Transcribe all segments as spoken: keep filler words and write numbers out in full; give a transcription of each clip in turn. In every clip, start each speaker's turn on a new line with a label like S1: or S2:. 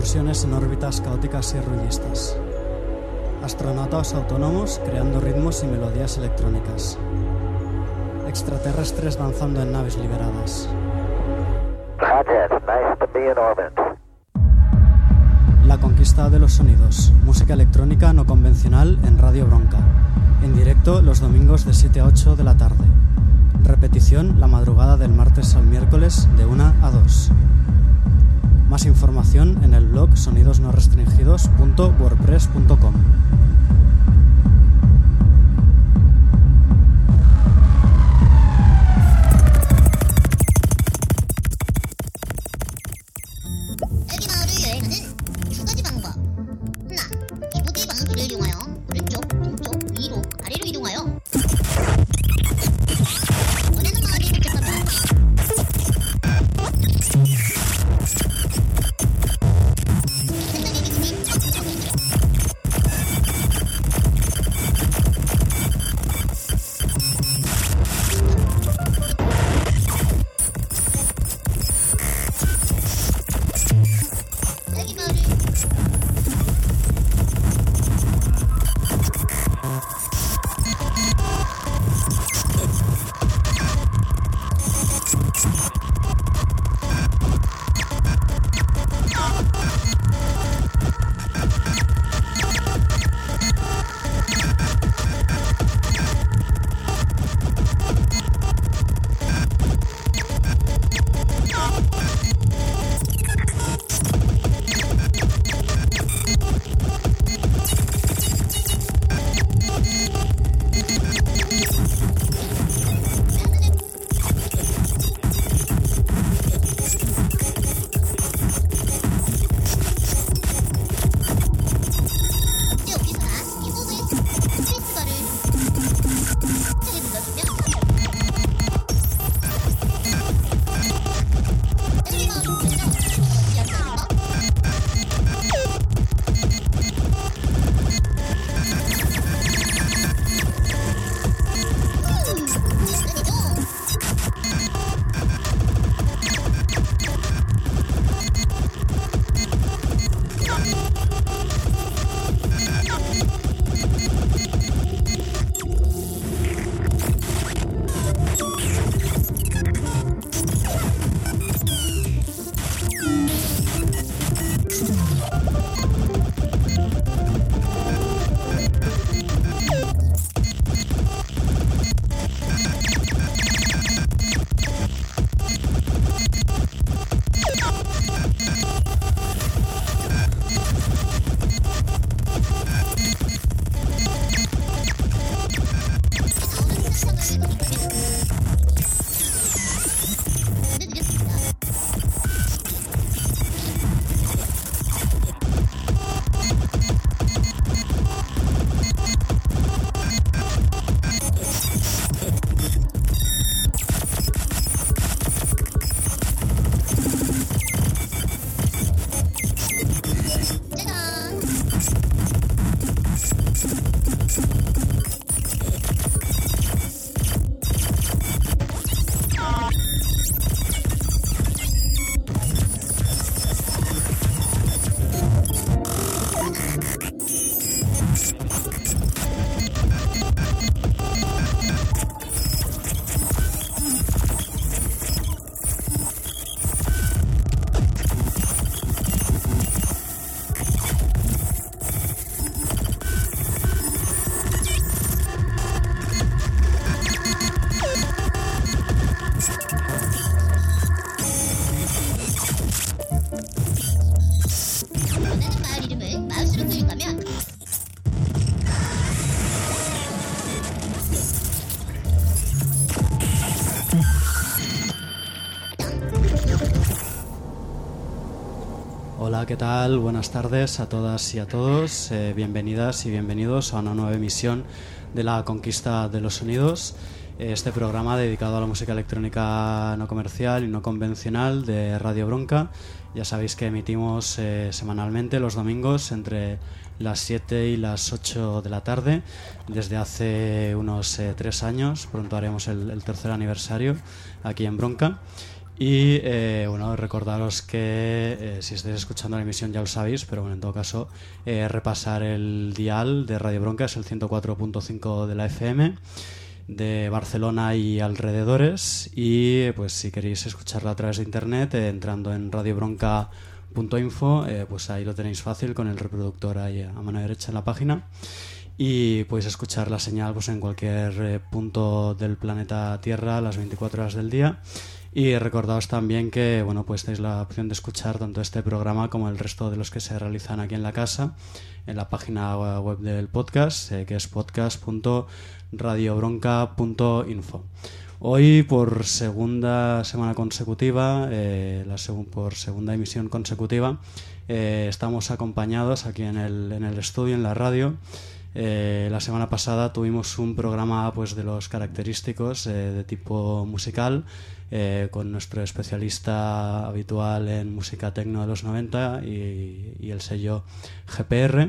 S1: excursiones en órbitas caóticas y ruidistas. Astronautas autónomos creando ritmos y melodías electrónicas. Extraterrestres danzando en naves liberadas.
S2: Nice to be in orbit.
S1: La conquista de los sonidos. Música electrónica no convencional en Radio Bronca. En directo los domingos de siete a ocho de la tarde. Repetición la madrugada del martes al miércoles de una a dos. Más información en el blog sonidos no restringidos punto wordpress punto com.
S3: 딸기 마을을 여행하는 두 가지 방법. 하나, 디브이 방향키를 이용하여 오른쪽, 왼쪽, 위로, 아래로 이동하여 원하는 마을에 도착하면 딸기 마을을 국제 오피스나 미국의 스페이스바를 버튼을 눌러주면 딸기 마을을 보면서 지하철에서 보내드렸습니다. 짜잔! 원하는 마을 이름을 마우스로 클릭하면
S1: Hola, ¿qué tal? Buenas tardes a todas y a todos. Eh, bienvenidas y bienvenidos a una nueva emisión de La Conquista de los Sonidos. Este programa dedicado a la música electrónica no comercial y no convencional de Radio Bronca. Ya sabéis que emitimos eh, semanalmente los domingos entre las siete y las ocho de la tarde desde hace unos eh, tres años. Pronto haremos el, el tercer aniversario aquí en Bronca. Y eh, bueno, recordaros que eh, si estáis escuchando la emisión ya lo sabéis, pero bueno, en todo caso, eh, repasar el dial de Radio Bronca, es el ciento cuatro punto cinco de la F M de Barcelona y alrededores, y pues si queréis escucharla a través de internet, eh, entrando en radio bronca punto info, eh, pues ahí lo tenéis fácil con el reproductor ahí a mano derecha en la página, y podéis escuchar la señal pues en cualquier eh, punto del planeta Tierra las veinticuatro horas del día. Y recordaos también que bueno, pues tenéis la opción de escuchar tanto este programa como el resto de los que se realizan aquí en la casa en la página web del podcast, eh, que es podcast punto radio bronca punto info. Hoy, por segunda semana consecutiva, eh, la seg- por segunda emisión consecutiva, eh, estamos acompañados aquí en el, en el estudio, en la radio. Eh, la semana pasada tuvimos un programa pues de los característicos, eh, de tipo musical, eh, con nuestro especialista habitual en música techno de los noventa y, y el sello G P R.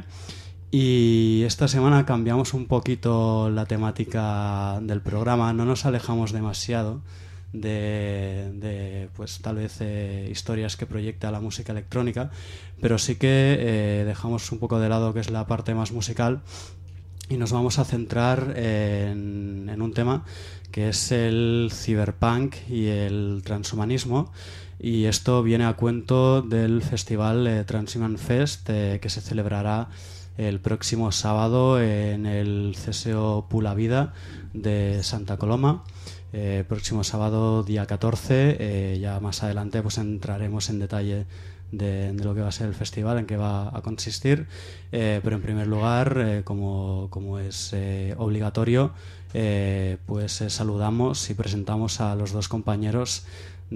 S1: Y esta semana cambiamos un poquito la temática del programa, no nos alejamos demasiado de, de pues tal vez eh, historias que proyecta la música electrónica, pero sí que eh, dejamos un poco de lado que es la parte más musical y nos vamos a centrar en, en un tema que es el cyberpunk y el transhumanismo, y esto viene a cuento del festival eh, Transhuman Fest, eh, que se celebrará el próximo sábado en el C S O Pula Vida de Santa Coloma. Eh, próximo sábado día catorce, eh, ya más adelante pues entraremos en detalle de, de lo que va a ser el festival, en qué va a consistir, eh, pero en primer lugar, eh, como, como es eh, obligatorio, eh, pues eh, saludamos y presentamos a los dos compañeros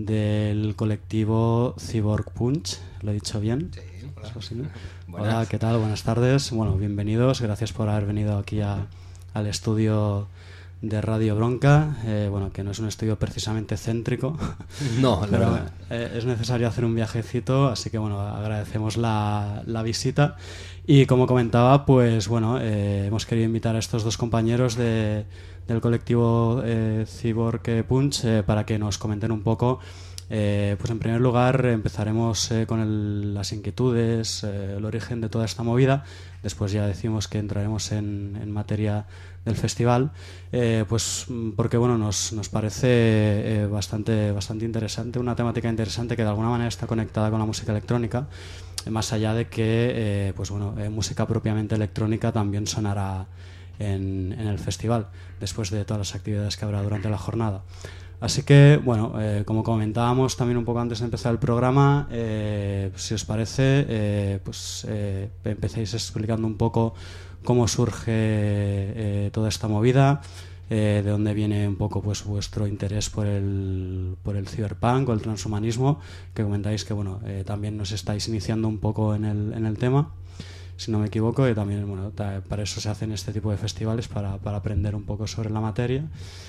S1: del colectivo Cyborg Punch. ¿Lo he dicho bien?
S2: Sí, hola.
S1: ¿Es posible? Hola, ¿qué tal? Buenas tardes. Bueno, bienvenidos. Gracias por haber venido aquí a, al estudio de Radio Bronca. Eh, bueno, que no es un estudio precisamente céntrico.
S2: No, la
S1: pero
S2: verdad.
S1: Eh, es necesario hacer un viajecito, así que bueno, agradecemos la, la visita. Y como comentaba, pues bueno, eh, hemos querido invitar a estos dos compañeros de, del colectivo eh, Cyborg Punch eh, para que nos comenten un poco. Eh, pues en primer lugar empezaremos eh, con el, las inquietudes, eh, el origen de toda esta movida. Después ya decimos que entraremos en, en materia del festival, eh, pues porque bueno, nos, nos parece eh, bastante, bastante interesante, una temática interesante que de alguna manera está conectada con la música electrónica, eh, más allá de que eh, pues bueno, eh, música propiamente electrónica también sonará en, en el festival, después de todas las actividades que habrá durante la jornada. Así que, bueno, eh, como comentábamos también un poco antes de empezar el programa, eh, si os parece, eh, pues eh, empecéis explicando un poco cómo surge eh, toda esta movida, eh, de dónde viene un poco pues vuestro interés por el, por el cyberpunk o el transhumanismo, que comentáis que bueno, eh, también nos estáis iniciando un poco en el, en el tema, si no me equivoco, y también bueno, para eso se hacen este tipo de festivales, para, para aprender un poco sobre la materia.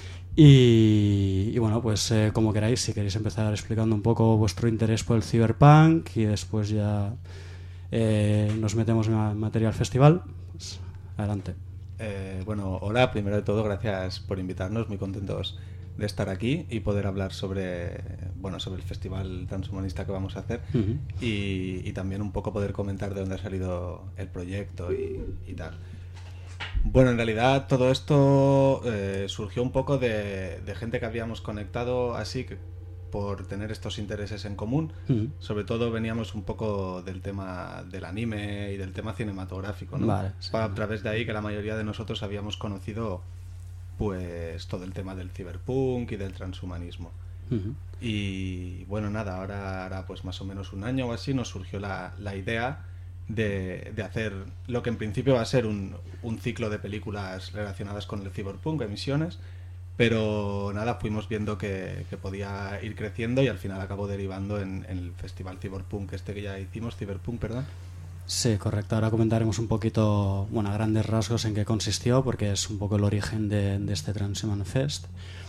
S1: Y, y bueno, pues eh, como queráis, si queréis empezar explicando un poco vuestro interés por el cyberpunk y después ya eh, nos metemos en materia del festival, pues adelante.
S2: Eh, bueno, hola, primero de todo, gracias por invitarnos, muy contentos de estar aquí y poder hablar sobre, bueno, sobre el festival transhumanista que vamos a hacer. Uh-huh. y, y también un poco poder comentar de dónde ha salido el proyecto y, y tal. Bueno, en realidad todo esto eh, surgió un poco de, de gente que habíamos conectado así que, por tener estos intereses en común. Uh-huh. Sobre todo veníamos un poco del tema del anime y del tema cinematográfico, ¿no?
S1: Vale, sí.
S2: A través de ahí que la mayoría de nosotros habíamos conocido pues todo el tema del cyberpunk y del transhumanismo. Uh-huh. Y bueno, nada, ahora, ahora pues más o menos un año o así nos surgió la, la idea De, de hacer lo que en principio va a ser un, un ciclo de películas relacionadas con el cyberpunk, emisiones, pero nada, fuimos viendo que, que podía ir creciendo y al final acabó derivando en, en el festival Cyberpunk este que ya hicimos, Cyberpunk, ¿verdad?
S1: Sí, correcto. Ahora comentaremos un poquito, bueno, a grandes rasgos en qué consistió, porque es un poco el origen de, de este Transhuman Fest.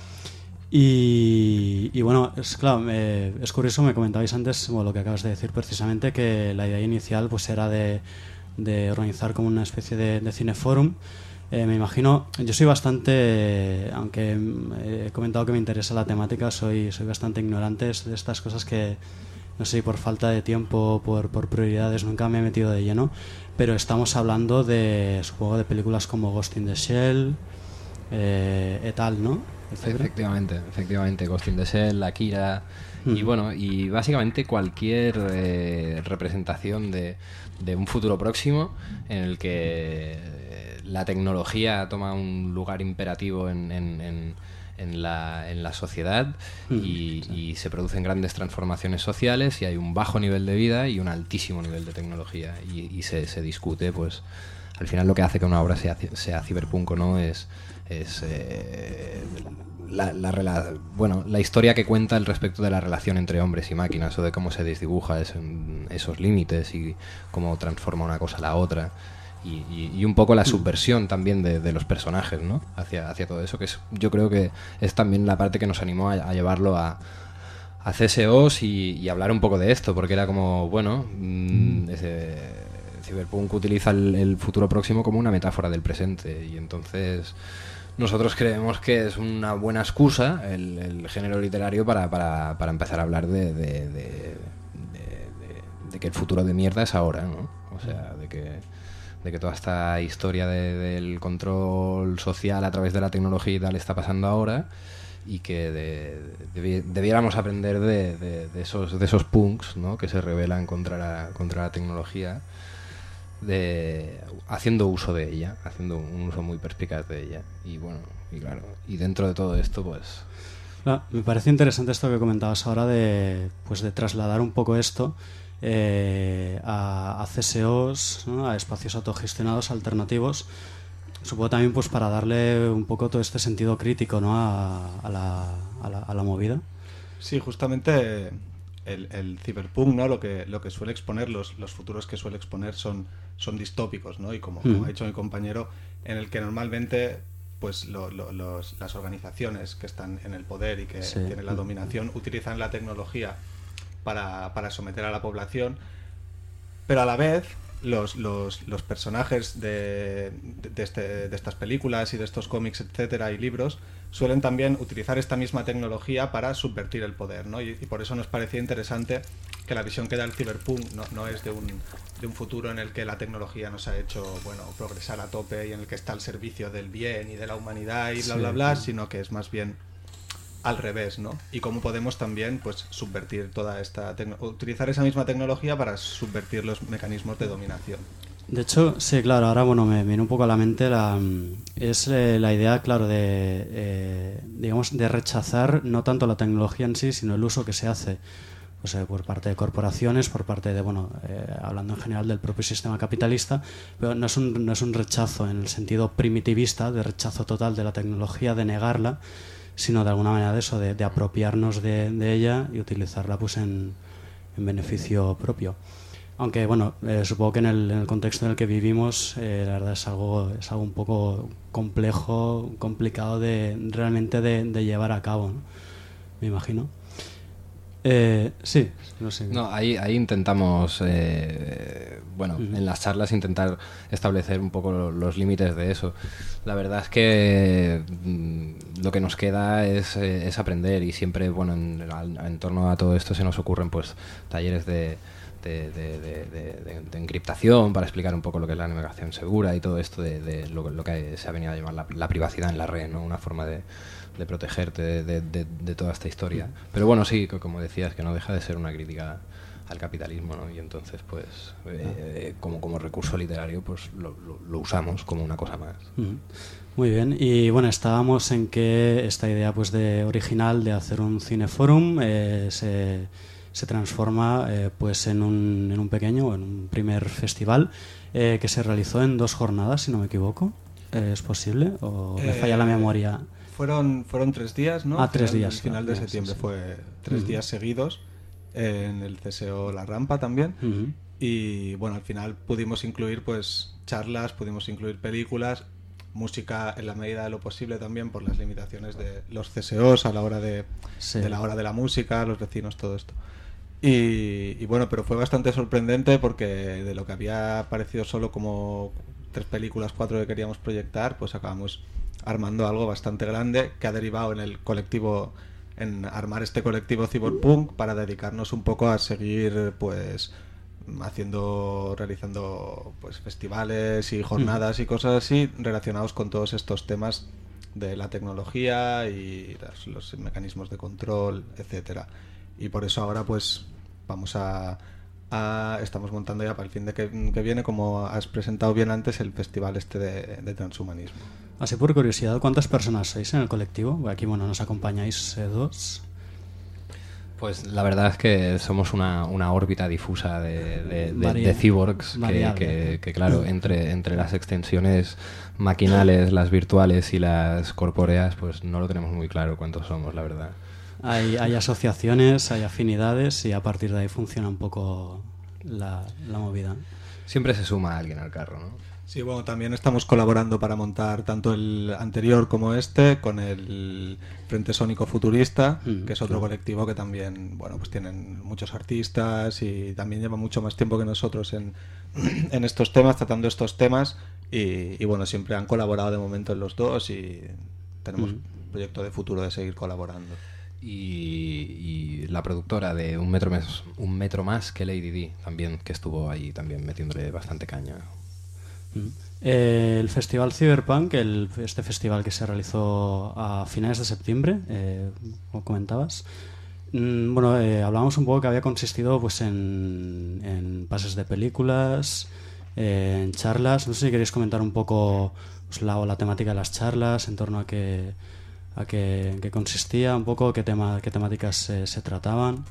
S1: Y, y bueno, es claro, eh, es curioso, me comentabais antes, bueno, lo que acabas de decir precisamente, que la idea inicial pues era de, de organizar como una especie de, de cineforum, Eh, me imagino, yo soy bastante, aunque he comentado que me interesa la temática, soy, soy bastante ignorante de estas cosas que, no sé si por falta de tiempo, por, por prioridades, nunca me he metido de lleno, pero estamos hablando de, supongo, de películas como Ghost in the Shell, eh, et al, ¿no?
S4: Efectivamente, efectivamente, Ghost in the Shell, Akira, mm. y bueno, y básicamente cualquier eh, representación de, de un futuro próximo en el que la tecnología toma un lugar imperativo en, en, en, en, la, en la sociedad mm. y, sí. y se producen grandes transformaciones sociales y hay un bajo nivel de vida y un altísimo nivel de tecnología y, y se, se discute, pues al final lo que hace que una obra sea, sea ciberpunk o no es... es eh, la, la, la, bueno, la historia que cuenta al respecto de la relación entre hombres y máquinas o de cómo se desdibuja es, esos límites y cómo transforma una cosa a la otra y, y, y un poco la subversión también de, de los personajes, ¿no? hacia, hacia todo eso, que es, yo creo que es también la parte que nos animó a, a llevarlo a, a C S Os y, y hablar un poco de esto, porque era como, bueno, mmm, ese, Cyberpunk utiliza el, el futuro próximo como una metáfora del presente y entonces... Nosotros creemos que es una buena excusa el, el género literario para, para, para empezar a hablar de, de, de, de, de, de que el futuro de mierda es ahora, ¿no? O sea, de que, de que toda esta historia de, del control social a través de la tecnología y tal está pasando ahora y que de, de, debiéramos aprender de, de, de, esos, de esos punks, ¿no? Que se rebelan contra la, contra la tecnología. De haciendo uso de ella, haciendo un uso muy perspicaz de ella y bueno, y claro, y dentro de todo esto pues
S1: ah, me parece interesante esto que comentabas ahora de pues de trasladar un poco esto eh, a, a C S Os, ¿no? A espacios autogestionados alternativos, supongo también pues para darle un poco todo este sentido crítico, ¿no? a, a, la, a, la, a la movida.
S2: Sí, justamente el, el ciberpunk, ¿no? Lo que, lo que suele exponer, los, los futuros que suele exponer son, son distópicos, ¿no? Y como, mm. como ha dicho mi compañero, en el que normalmente pues lo, lo, los, las organizaciones que están en el poder y que sí. tienen la dominación utilizan la tecnología para, para someter a la población, pero a la vez los, los, los personajes de, de, este, de estas películas y de estos cómics, etcétera, y libros suelen también utilizar esta misma tecnología para subvertir el poder, ¿no? Y, y por eso nos parecía interesante que la visión que da el ciberpunk no, no es de un, de un futuro en el que la tecnología nos ha hecho, bueno, progresar a tope y en el que está al servicio del bien y de la humanidad y bla, bla, bla, sí. sino que es más bien al revés, ¿no? Y cómo podemos también, pues, subvertir toda esta... utilizar esa misma tecnología para subvertir los mecanismos de dominación.
S1: De hecho, sí, claro, ahora bueno me viene un poco a la mente la, es eh, la idea, claro, de eh, digamos de rechazar no tanto la tecnología en sí, sino el uso que se hace pues, eh, por parte de corporaciones, por parte de, bueno, eh, hablando en general del propio sistema capitalista, pero no es, un, no es un rechazo en el sentido primitivista, de rechazo total de la tecnología, de negarla, sino de alguna manera de eso, de, de apropiarnos de, de ella y utilizarla pues en, en beneficio propio. Aunque, bueno, eh, supongo que en el, en el contexto en el que vivimos, eh, la verdad es algo, es algo un poco complejo, complicado de realmente de, de llevar a cabo, ¿no? Me imagino. Eh, sí, no sé.
S4: No, ahí, ahí intentamos, eh, bueno, uh-huh. en las charlas intentar establecer un poco los, los límites de eso. La verdad es que mm, lo que nos queda es, eh, es aprender y siempre, bueno, en, en, en torno a todo esto se nos ocurren pues talleres de... De, de, de, de, de encriptación para explicar un poco lo que es la navegación segura y todo esto de, de lo, lo que se ha venido a llamar la, la privacidad en la red, ¿no? Una forma de, de protegerte de, de, de, de toda esta historia. Pero bueno, sí, como decías, que no deja de ser una crítica al capitalismo, ¿no? Y entonces, pues, eh, como, como recurso literario, pues lo, lo, lo usamos como una cosa más.
S1: Muy bien, y bueno, estábamos en que esta idea pues de original de hacer un cineforum eh, se... se transforma eh, pues en un, en un pequeño, en un primer festival eh, que se realizó en dos jornadas, si no me equivoco. Eh, ¿Es posible? ¿O me falla eh, la memoria?
S2: Fueron, fueron tres días, ¿no?
S1: Ah, tres días.
S2: El final de septiembre sí, sí. fue tres uh-huh. días seguidos eh, en el C S O La Rampa también. Uh-huh. Y bueno, al final pudimos incluir pues charlas, pudimos incluir películas, música en la medida de lo posible también por las limitaciones de los C S Os a la hora de, sí. de la hora de la música, los vecinos, todo esto. Y, y bueno, pero fue bastante sorprendente porque de lo que había parecido solo como tres películas, cuatro que queríamos proyectar, pues acabamos armando algo bastante grande que ha derivado en el colectivo, en armar este colectivo Cyberpunk para dedicarnos un poco a seguir pues haciendo, realizando pues festivales y jornadas mm. y cosas así relacionados con todos estos temas de la tecnología y las, los mecanismos de control, etcétera. Y por eso ahora pues vamos a, a estamos montando ya para el fin de que, que viene, como has presentado bien antes, el festival este de, de transhumanismo.
S1: Así por curiosidad, ¿cuántas personas sois en el colectivo? Aquí bueno, nos acompañáis eh, dos.
S4: Pues la verdad es que somos una, una órbita difusa de, de, de, de cyborgs que, que, que claro, entre, entre las extensiones maquinales, las virtuales y las corpóreas, pues no lo tenemos muy claro cuántos somos, la verdad.
S1: Hay, hay asociaciones, hay afinidades y a partir de ahí funciona un poco la, la movida.
S4: Siempre se suma alguien al carro, ¿no?
S2: Sí, bueno, también estamos colaborando para montar tanto el anterior como este con el Frente Sónico Futurista, mm, que es otro claro. colectivo que también, bueno, pues tienen muchos artistas y también lleva mucho más tiempo que nosotros en, en estos temas, tratando estos temas y, y bueno, siempre han colaborado de momento en los dos y tenemos un mm. proyecto de futuro de seguir colaborando.
S4: Y, y la productora de Un Metro Más, un metro más que Lady D también, que estuvo ahí también metiéndole bastante caña.
S1: Eh, el Festival Cyberpunk, el, este festival que se realizó a finales de septiembre, eh, como comentabas, mm, bueno, eh, hablábamos un poco que había consistido pues en, en pases de películas, eh, en charlas. No sé si queréis comentar un poco pues, la, la temática de las charlas, en torno a qué, a qué, qué consistía, un poco qué, tema, qué temáticas eh, se trataban.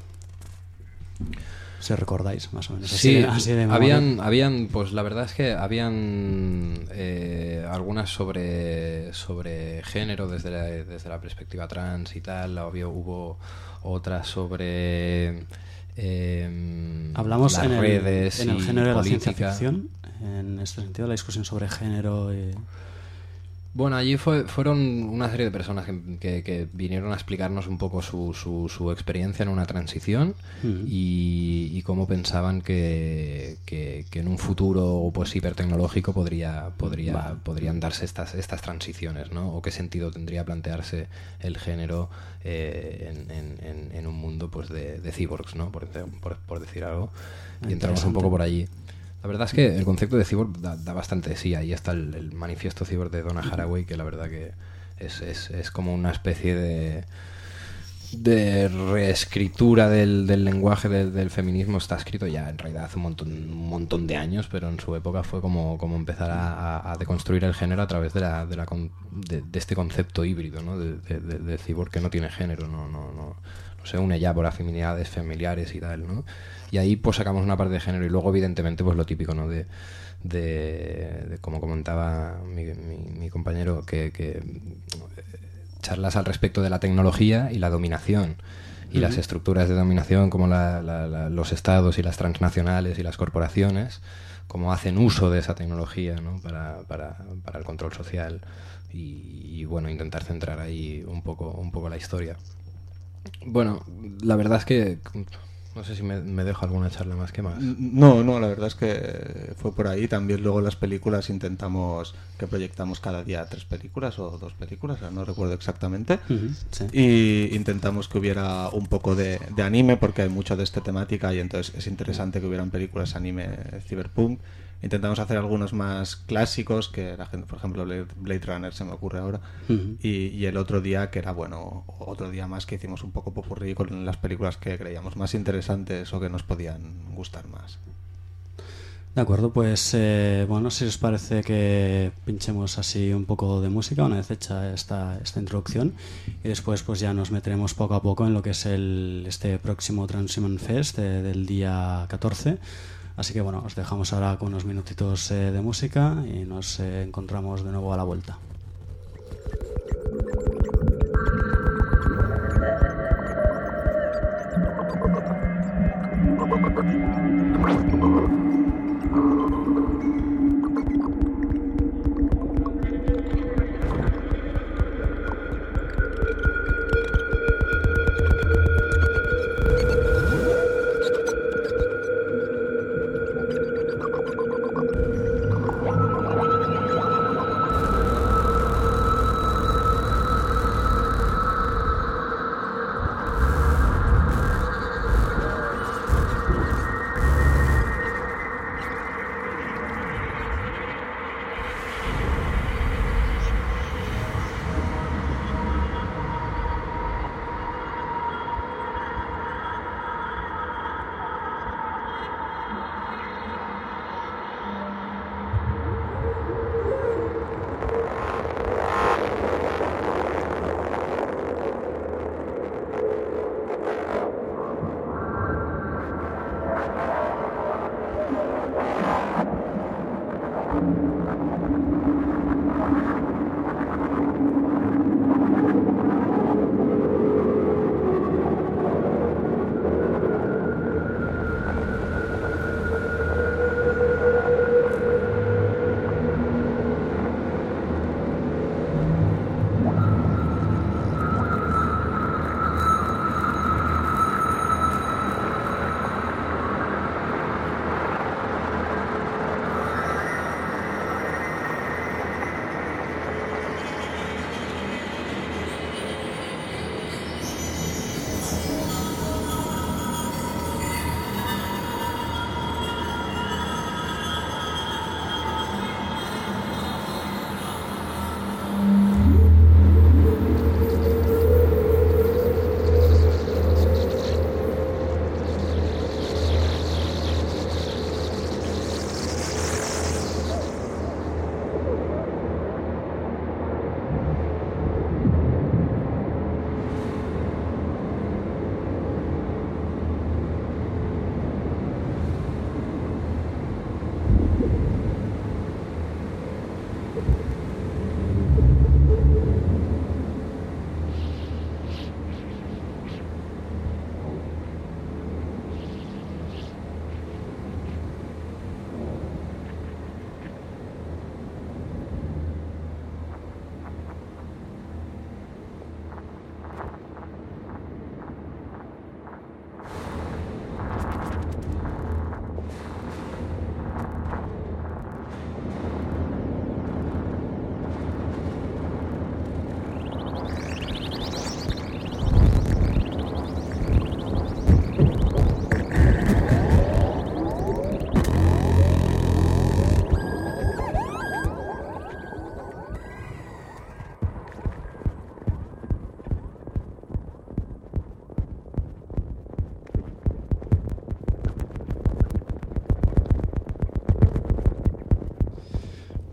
S1: Si recordáis, más o menos. Así
S4: sí,
S1: de, así de
S4: habían, habían, pues la verdad es que habían eh, algunas sobre, sobre género desde la, desde la perspectiva trans y tal. Había, hubo otras sobre eh,
S1: hablamos
S4: las
S1: en el,
S4: redes
S1: en el
S4: y
S1: género de la
S4: política.
S1: ciencia ficción, en este sentido, la discusión sobre género. Y...
S4: Bueno, allí fue, fueron una serie de personas que, que, que vinieron a explicarnos un poco su, su, su experiencia en una transición uh-huh. y, y cómo pensaban que, que, que en un futuro pues hipertecnológico podría, podría, vale. podrían darse estas, estas transiciones, ¿no? O qué sentido tendría plantearse el género eh, en, en, en un mundo pues de, de cyborgs, ¿no? Por, por, por decir algo. Y entramos un poco por allí. La verdad es que el concepto de cyborg da, da bastante de sí. Ahí está el, el manifiesto cyborg de Donna Haraway, que la verdad que es, es, es como una especie de, de reescritura del, del lenguaje del, del feminismo. Está escrito ya en realidad hace un montón, un montón de años, pero en su época fue como, como empezar a, a deconstruir el género a través de, la, de, la, de, de este concepto híbrido, ¿no? de, de, de, de cyborg que no tiene género, no, no, no, no se une ya por afinidades familiares y tal, ¿no? Y ahí pues sacamos una parte de género y luego evidentemente pues lo típico, ¿no? De, de, de como comentaba mi, mi, mi compañero, que, que charlas al respecto de la tecnología y la dominación y uh-huh. las estructuras de dominación como la, la, la, los estados y las transnacionales y las corporaciones, cómo hacen uso de esa tecnología, ¿no? para, para, para el control social y, y bueno, intentar centrar ahí un poco, un poco la historia. Bueno, la verdad es que no sé si me, me dejo alguna charla más que más.
S2: No, no, la verdad es que fue por ahí. También luego las películas intentamos que proyectamos cada día tres películas o dos películas, no recuerdo exactamente. Uh-huh, sí. Y intentamos que hubiera un poco de, de anime, porque hay mucho de esta temática y entonces es interesante que hubieran películas anime cyberpunk. Intentamos hacer algunos más clásicos, que la gente, por ejemplo, Blade Runner se me ocurre ahora. Uh-huh. y, y el otro día, que era, bueno, otro día más que hicimos un poco popurrí con las películas que creíamos más interesantes o que nos podían gustar más.
S1: De acuerdo, pues eh, bueno, si os parece que pinchemos así un poco de música una vez hecha esta, esta introducción y después pues ya nos meteremos poco a poco en lo que es el este próximo Transhuman Fest de, del día catorce. Así que bueno, os dejamos ahora con unos minutitos eh, de música y nos eh, encontramos de nuevo a la vuelta.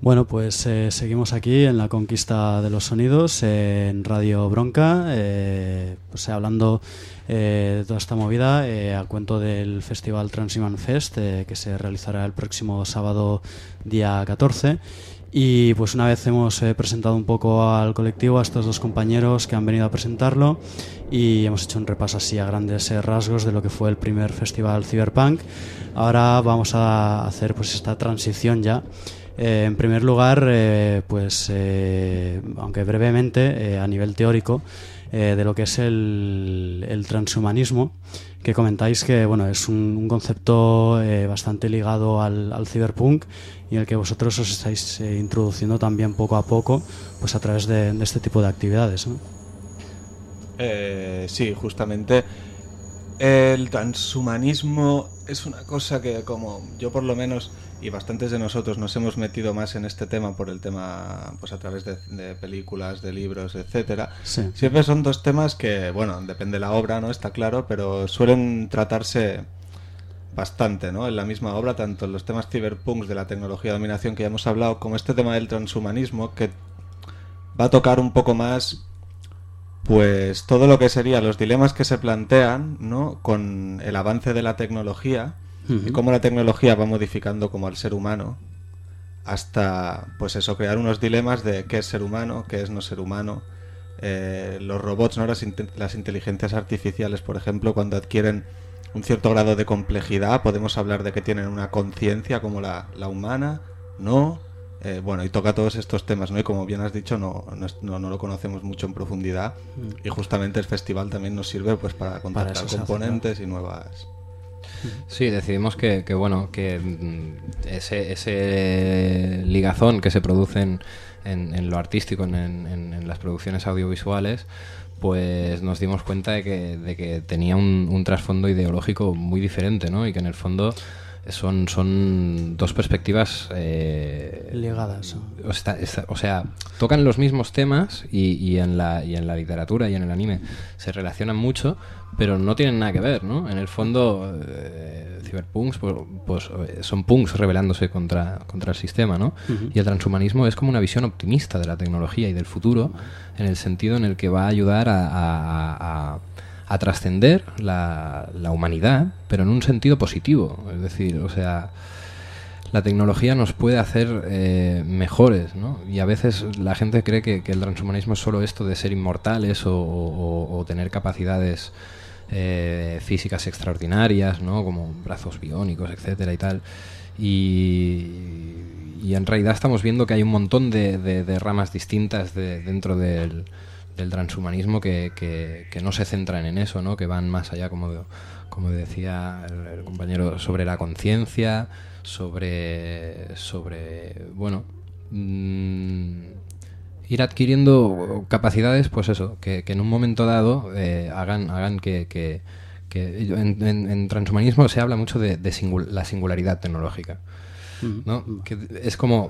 S1: Bueno, pues eh, seguimos aquí en la conquista de los sonidos, eh, en Radio Bronca, eh, pues, hablando eh, de toda esta movida, eh, a cuento del Festival Transhuman Fest, eh, que se realizará el próximo sábado día catorce. Y pues una vez hemos eh, presentado un poco al colectivo, a estos dos compañeros que han venido a presentarlo, y hemos hecho un repaso así a grandes eh, rasgos de lo que fue el primer festival Cyberpunk. Ahora vamos a hacer pues esta transición ya. Eh, en primer lugar, eh, pues eh, aunque brevemente, eh, a nivel teórico, eh, de lo que es el, el transhumanismo, que comentáis que bueno, es un, un concepto eh, bastante ligado al, al cyberpunk, y en el que vosotros os estáis eh, introduciendo también poco a poco, pues a través de, de este tipo de actividades, ¿no?
S2: Eh, sí, justamente el transhumanismo es una cosa que, como yo por lo menos y bastantes de nosotros nos hemos metido más en este tema por el tema, pues a través de, de películas, de libros, etcétera.
S1: Sí.
S2: Siempre son dos temas que, bueno, depende de la obra, ¿no? Está claro, pero suelen tratarse bastante, ¿no? En la misma obra, tanto en los temas cyberpunks de la tecnología de dominación que ya hemos hablado, como este tema del transhumanismo, que va a tocar un poco más, pues todo lo que serían los dilemas que se plantean, ¿no? Con el avance de la tecnología. Uh-huh. Y cómo la tecnología va modificando como al ser humano, hasta pues eso, crear unos dilemas de qué es ser humano, qué es no ser humano. Eh, los robots, ¿no? las, in- las inteligencias artificiales, por ejemplo, cuando adquieren un cierto grado de complejidad, podemos hablar de que tienen una conciencia como la, la humana, ¿no? Eh, bueno, y toca todos estos temas, ¿no? Y como bien has dicho, no, no, no lo conocemos mucho en profundidad, uh-huh. Y justamente el festival también nos sirve pues para contactar para componentes y nuevas...
S4: Sí, decidimos que, que bueno, que ese, ese ligazón que se produce en, en, en lo artístico, en, en, en las producciones audiovisuales, pues nos dimos cuenta de que, de que tenía un, un trasfondo ideológico muy diferente, ¿no? Y que en el fondo son, son dos perspectivas eh,
S1: ligadas, ¿no?
S4: O sea, o sea, tocan los mismos temas y, y, en la, y en la literatura y en el anime se relacionan mucho, pero no tienen nada que ver, ¿no? En el fondo, eh, cyberpunks pues, pues son punks rebelándose contra, contra el sistema, ¿no? Uh-huh. Y el transhumanismo es como una visión optimista de la tecnología y del futuro, uh-huh. En el sentido en el que va a ayudar a, a, a, a trascender la, la humanidad, pero en un sentido positivo. Es decir, o sea, la tecnología nos puede hacer eh, mejores, ¿no? Y a veces la gente cree que, que el transhumanismo es solo esto de ser inmortales o, o, o tener capacidades eh, físicas extraordinarias, ¿no? Como brazos biónicos, etcétera y tal. Y, y en realidad estamos viendo que hay un montón de, de, de ramas distintas de, dentro del, del transhumanismo que, que, que no se centran en eso, ¿no? Que van más allá, como, como decía el, el compañero, sobre la conciencia, sobre, sobre bueno, mmm, ir adquiriendo capacidades, pues eso, que, que en un momento dado eh, hagan, hagan que, que, que en, en, en transhumanismo se habla mucho de, de singul- la singularidad tecnológica, ¿no? Que es como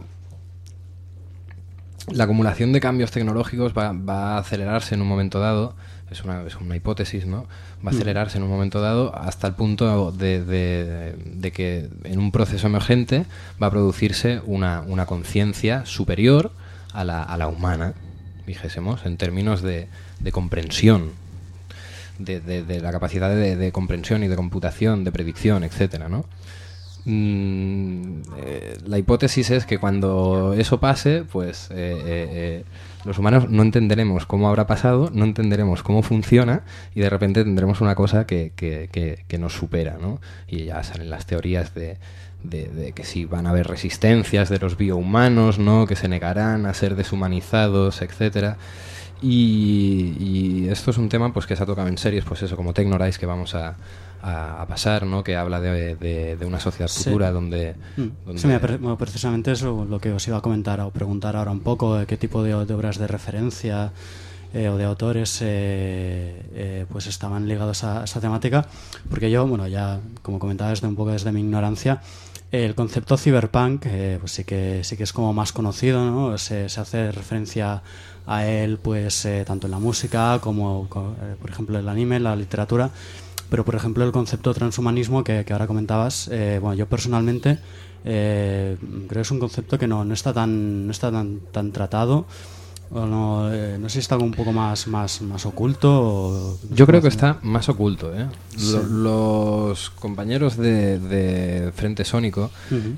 S4: la acumulación de cambios tecnológicos va, va a acelerarse en un momento dado. Es una, es una hipótesis, ¿no? Va a acelerarse en un momento dado hasta el punto de, de, de que en un proceso emergente va a producirse una, una conciencia superior a la, a la humana, dijésemos, en términos de, de comprensión, de, de, de la capacidad de, de comprensión y de computación, de predicción, etcétera, ¿no? Mm, eh, la hipótesis es que cuando eso pase, pues eh, eh, eh, los humanos no entenderemos cómo habrá pasado, no entenderemos cómo funciona y de repente tendremos una cosa que, que, que, que nos supera, ¿no? Y ya salen las teorías de, de, de que si van a haber resistencias de los biohumanos, ¿no? Que se negarán a ser deshumanizados, etcétera. Y, y esto es un tema pues que se ha tocado en series, pues eso, como Technorize, que vamos a A, a pasar, ¿no? Que habla de, de, de una sociedad futura, sí. donde,
S1: mm. donde... Sí, bueno, precisamente eso lo que os iba a comentar o preguntar ahora un poco, de qué tipo de, de obras de referencia eh, o de autores eh, eh, pues estaban ligados a esa temática, porque yo, bueno, ya como comentaba desde un poco desde mi ignorancia, eh, el concepto cyberpunk eh, pues sí que sí que es como más conocido, ¿no? Se, se hace referencia a él pues eh, tanto en la música como, como eh, por ejemplo, el anime, la literatura. pero por ejemplo el concepto de transhumanismo que, que ahora comentabas, eh, bueno, yo personalmente eh, creo que es un concepto que no, no está tan no está tan, tan tratado. O no, eh, no sé si está un poco más, más, más oculto. O,
S4: Yo creo que está más oculto. ¿eh?
S1: Sí.
S4: Lo, los compañeros de, de Frente Sónico uh-huh.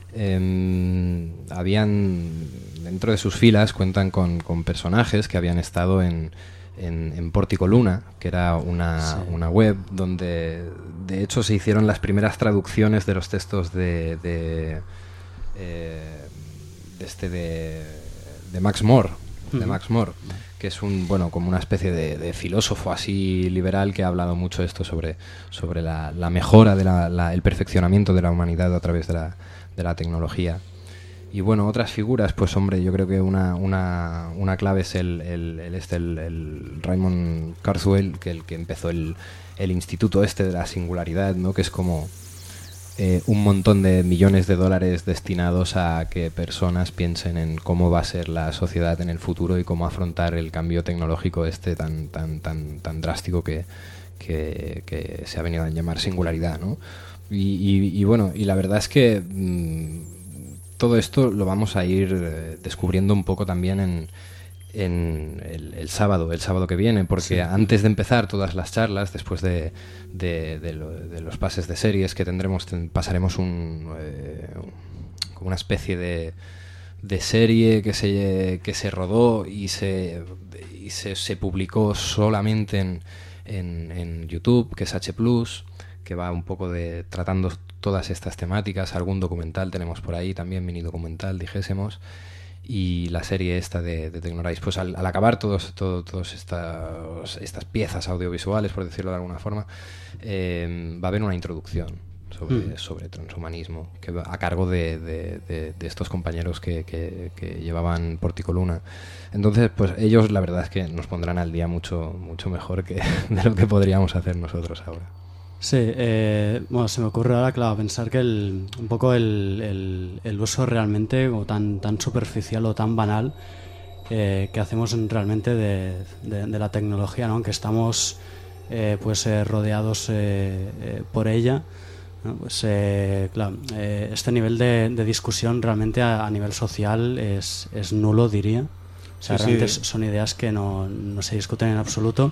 S4: eh, habían, dentro de sus filas, cuentan con, con personajes que habían estado en, en, en Pórtico Luna, que era una, sí. una web donde, de hecho, se hicieron las primeras traducciones de los textos de, de, eh, de, este de, de Max More. de Max More, que es un bueno como una especie de, de filósofo así liberal que ha hablado mucho de esto sobre, sobre la, la mejora, de la, la, el perfeccionamiento de la humanidad a través de la, de la tecnología. Y bueno, otras figuras, pues hombre, yo creo que una, una, una clave es el, el, el, este, el, el Raymond Kurzweil, que el que empezó el, el instituto este de la singularidad, ¿no? Que es como Eh, un montón de millones de dólares destinados a que personas piensen en cómo va a ser la sociedad en el futuro y cómo afrontar el cambio tecnológico este tan tan tan tan drástico que, que, que se ha venido a llamar singularidad, ¿no? Y, y, y bueno, y la verdad es que mmm, todo esto lo vamos a ir eh, descubriendo un poco también en en el, el sábado, el sábado que viene, porque sí. antes de empezar todas las charlas, después de, de, de, lo, de los pases de series que tendremos, ten, pasaremos un, eh, como una especie de, de serie que se, que se rodó y se, y se, se publicó solamente en, en, en YouTube, que es H plus, que va un poco de tratando todas estas temáticas. Algún documental tenemos por ahí, también mini documental, dijésemos. Y la serie esta de, de Tecnorise, pues al, al acabar todos todo, todos estas, estas piezas audiovisuales, por decirlo de alguna forma, eh, va a haber una introducción sobre, mm. sobre transhumanismo que va a cargo de, de, de, de estos compañeros que, que, que llevaban Pórtico Luna. Entonces, pues ellos la verdad es que nos pondrán al día mucho, mucho mejor que de lo que podríamos hacer nosotros ahora.
S1: Sí, eh, bueno, se me ocurre ahora, claro, pensar que el, un poco el, el, el uso realmente o tan, tan superficial o tan banal eh, que hacemos en, realmente de, de, de la tecnología, ¿no? Aunque estamos eh, pues eh, rodeados eh, eh, por ella, ¿no? Pues eh, claro, eh, este nivel de, de discusión realmente a, a nivel social es, es nulo, diría. O sea, sí, realmente sí. son ideas que no, no se discuten en absoluto.